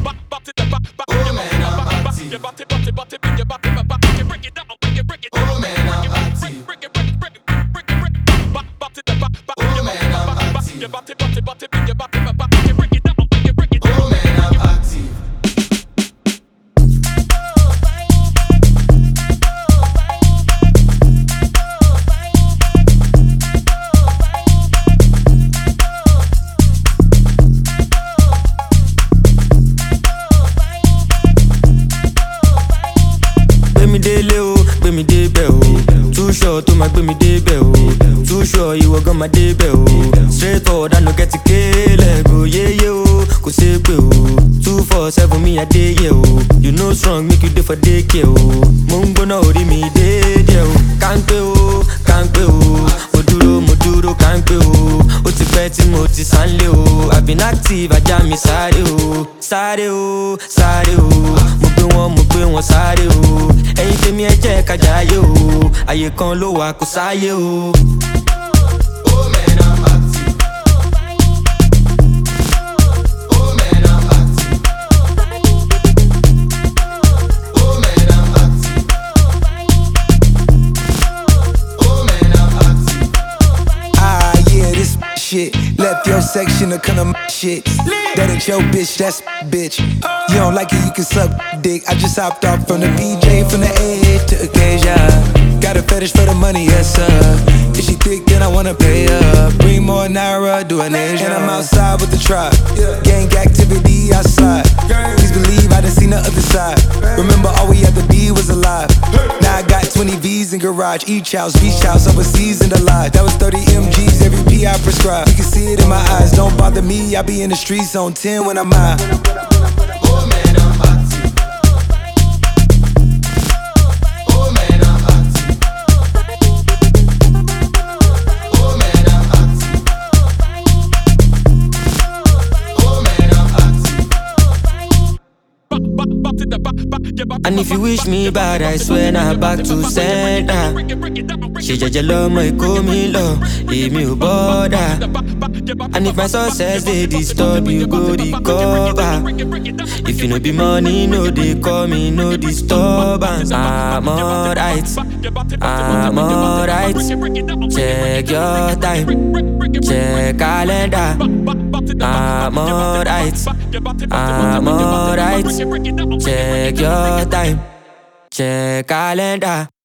Oh man, I'm active. Oh man, I'm active. Oh man, I'm active. Oh man, I'm active. Gbé mi débẹ̀ o. Too sure tó máa gbé mi débẹ̀ o. Too sure ìwọ gan máa débẹ̀ o. Straight forward I no get to leg o. Yéyé o, kò ṣeé pé o. 247 mi àdéyẹ o. You know strong make you dey for daycare o. Mo ń gbóná orí mi déédéé o. Kánpé o, kánpé o. Mo dúró kánpé o. Ó ti pẹ́ tí mo ti sánlé o. I've been active ajá mi sáré o. Sáré o, sáré o. Mo gbé wọn sáré o. Ẹ̀yin tèmi ẹ jẹ́ ká jayé o. Àyè kan ló wà kò sáyé o. Oh man, I'm active. Oh man, I'm active. Oh man, I'm active. Oh man, I'm active. Ah, yeah, this shit. Left your section to come to shit. That ain't your bitch, that's bitch. You don't like it, you can suck dick. I just hopped off from the BJ, from the A to Acacia. Got a fetish for the money, yes sir. If she thick, then I wanna pay her. Bring more Naira, do an Asia. And I'm outside with the tribe. Gang activity outside. Please believe I done seen the other side. Remember all we had to be was alive. Now I got 20 V's in garage. Each house, beach house, overseas in the lot. That was 30 MGs, every P I prescribe. You can see it in my eyes, don't bother me. I be in the streets on 10 when I'm out. Oh man, I'm active. Oh man, I'm active. Oh man, I'm active. Oh man, I'm active. And if you wish me bad, I swear na back to sender. Ṣe jẹ́jẹ́ lọ́mọ Èkó mi lọ, èmi ò bother. And if my success dey disturb you, go recover. If you no be money, no dey call me, no disturbance. I'm alright, I'm alright. Check your time, check calendar. I'm alright, I'm alright. Check your time, check calendar.